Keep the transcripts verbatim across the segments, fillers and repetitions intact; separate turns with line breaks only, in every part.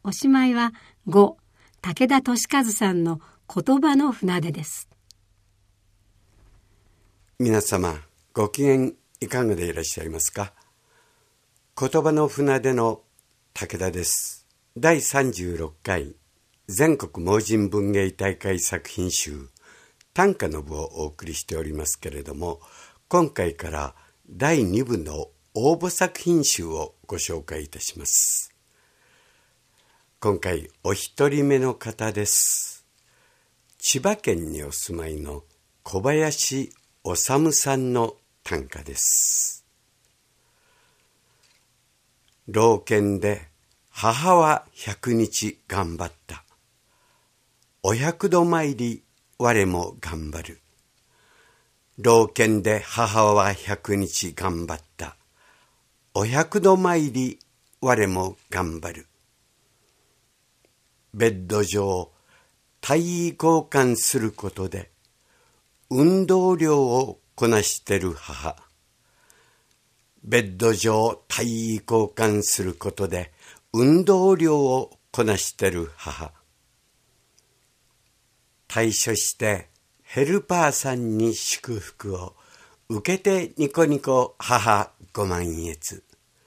おしまいはご、武田俊和さんの言葉の船出です。
皆様ご機嫌いかがでいらっしゃいますか。言葉の船出の武田です。だいさんじゅうろっかい全国盲人文芸大会作品集短歌の部をお送りしておりますけれども、今回からだいにぶの応募作品集をご紹介いたします。今回お一人目の方です。千葉県にお住まいの小林修さんの短歌です。老犬で母は百日頑張った。お百度参り我も頑張る。老犬で母は百日頑張った。お百度参り我も頑張る。ベッド上体位交換することで運動量をこなしてる母。ベッド上体位交換することで運動量をこなしてる母。退所してヘルパーさんに祝福を受けてニコニコ母ご満悦。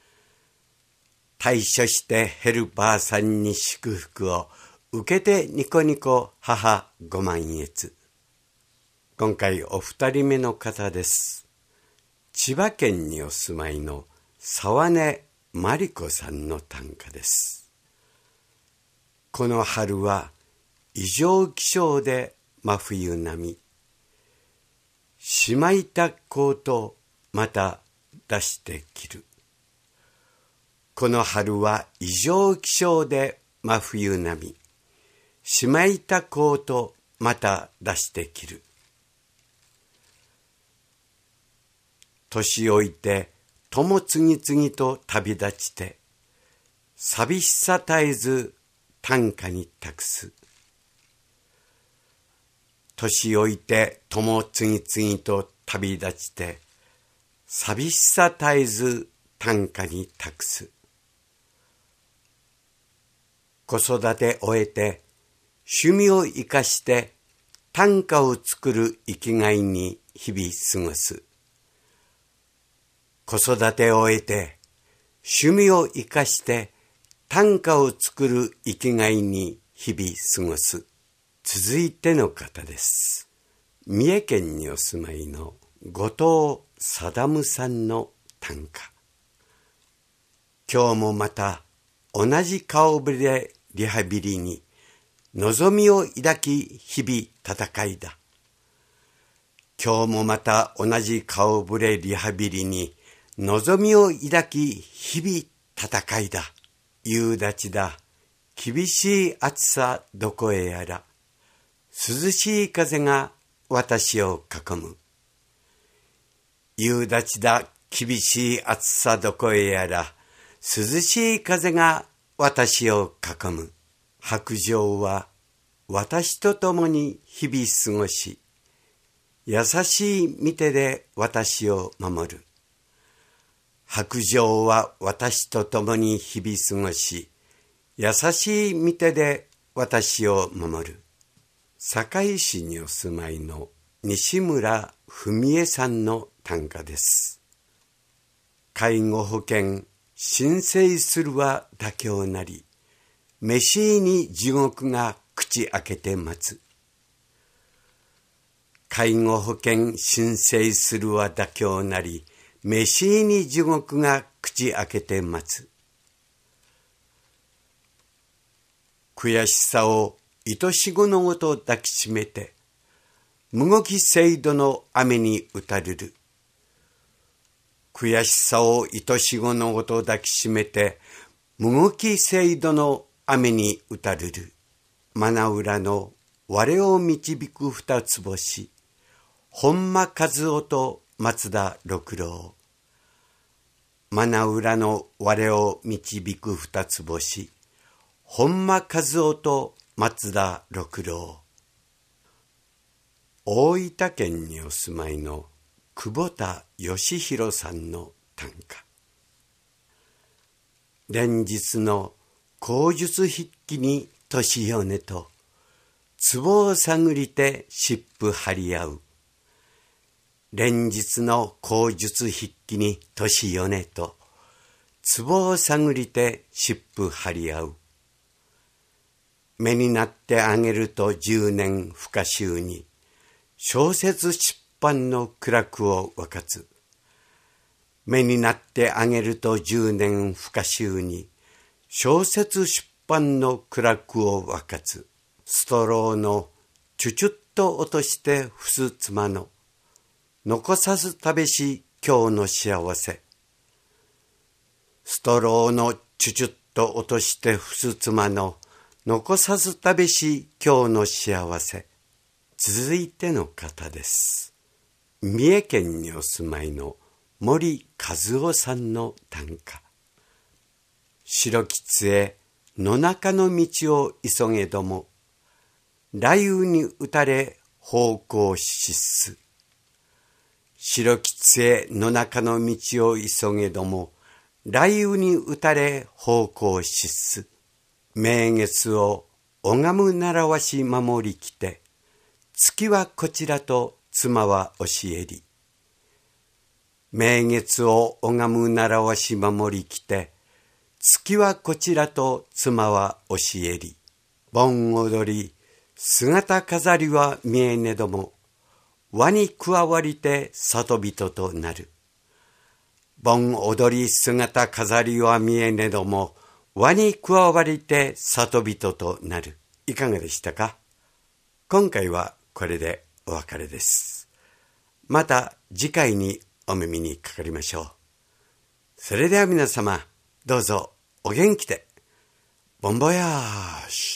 退所してヘルパーさんに祝福を受けてニコニコ母ご満悦。今回お二人目の方です。千葉県にお住まいの沢根真理子さんの短歌です。この春は異常気象で真冬並み。しまいたコートまた出して着る。この春は異常気象で真冬並み。しまいたコートまた出して着る。年老いて友次々と旅立ちて、寂しさ絶えず短歌に託す。年老いて友次々と旅立ちて、寂しさ絶えず短歌に託す。子育て終えて趣味を生かして短歌を作る生きがいに日々過ごす。子育てを終えて趣味を生かして短歌を作る生きがいに日々過ごす。続いての方です。三重県にお住まいの後藤貞さんの短歌。今日もまた同じ顔ぶれでリハビリに望みを抱き日々戦いだ。今日もまた同じ顔ぶれリハビリに望みを抱き日々戦いだ。夕立だ厳しい暑さどこへやら。涼しい風が私を囲む。夕立だ厳しい暑さどこへやら。涼しい風が私を囲む。白杖は私と共に日々過ごし、優しい御手で私を守る。白杖は私と共に日々過ごし、優しい御手で私を守る。堺市にお住まいの西村文江さんの短歌です。介護保険申請するは妥協なり、飯に地獄が口開けて待つ。介護保険申請するは妥協なり、飯に地獄が口開けて待つ。悔しさを愛し子のごと抱きしめて、むごき制度の雨に打たれる。悔しさを愛し子のごと抱きしめて、むごき制度の雨に打たれる。真名裏の我を導く二つ星、本間和夫と松田六郎。真名裏の我を導く二つ星、本間和夫と松田六郎。大分県にお住まいの久保田義弘さんの短歌。連日の口述筆記に年よねと、壺を探りて湿布張り合う。連日の口述筆記に年よねと、壺を探りて湿布張り合う。目になってあげると十年深秋に、小説出版の苦楽を分かつ。目になってあげると十年深秋に、小説出版の苦楽を分かつ。ストローのチュチュッと落として伏す妻の、残さず食べし今日の幸せ。ストローのチュチュッと落として伏す妻の、残さず食べし今日の幸せ。続いての方です。三重県にお住まいの森和夫さんの短歌。白狐野中の道を急げども、雷雨に打たれ方向失す。白狐野中の道を急げども、雷雨に打たれ方向失す。明月を拝む習わし守りきて、月はこちらと妻は教えり。明月を拝む習わし守りきて、月はこちらと妻は教えり。盆踊り、姿飾りは見えねども、輪に加わりて里人となる。盆踊り、姿飾りは見えねども、輪に加わりて里人となる。いかがでしたか？今回はこれでお別れです。また次回にお耳にかかりましょう。それでは皆様、どうぞお元気で。ボンボヤーシュ。